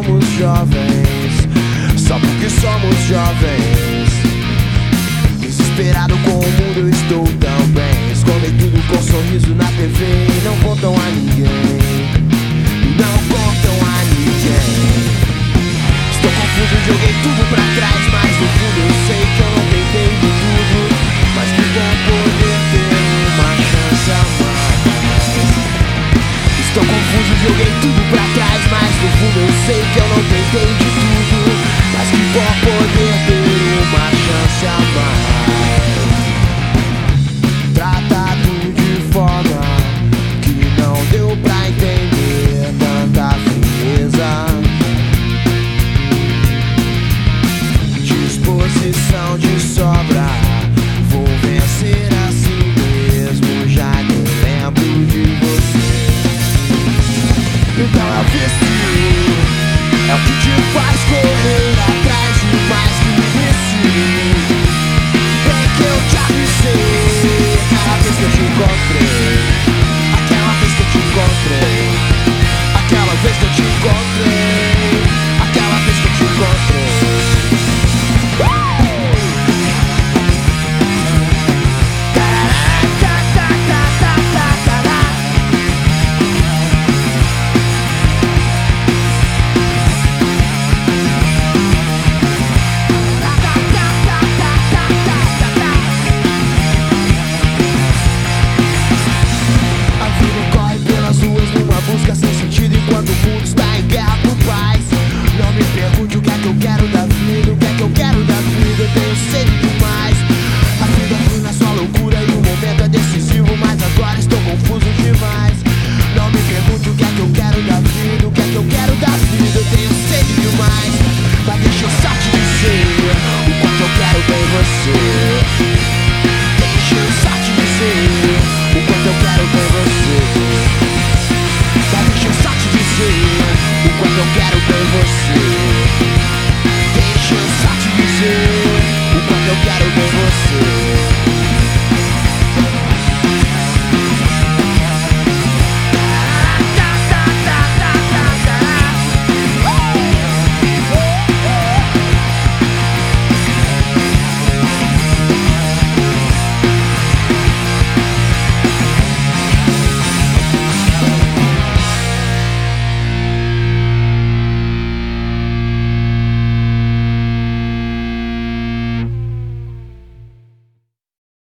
somos jovens, só porque somos jovens. Desesperado com o mundo eu estou também. Escondem tudo com sorriso na TV e não contam a ninguém. Não contam a ninguém. Estou confuso, joguei tudo pra trás, mas no fundo eu sei que eu não tentei de tudo. Mas que bom poder ter uma chance a mais. Estou confuso, joguei tudo pra trás, mas no fundo eu sei que eu não tentei de tudo. Mas que bom poder ter uma chance a mais. Tratado de forma que não deu pra entender tanta frieza. Disposição de sobra, vou vencer assim mesmo. Já nem lembro de você. Então é o vício, é o que te faz correr atrás de mais que vício. Bem que eu te avisei aquela vez que eu te encontrei. Aquela vez que eu te encontrei. Aquela vez que eu te encontrei. Aquela vez que eu te encontrei. Busca sem sentido enquanto o mundo está em guerra por paz. Não me pergunte o que é que eu quero da vida. O que é que eu quero da vida, eu tenho sede demais. A vida flui na sua loucura e o momento é decisivo, mas agora estou confuso demais. Não me pergunte o que é que eu quero da vida. O que é que eu quero da vida, eu tenho sede demais. Mas deixa eu só te dizer o quanto eu quero bem você. Deixa eu só te dizer o quanto eu quero bem você. Deixa eu só te dizer o quanto eu quero ver você.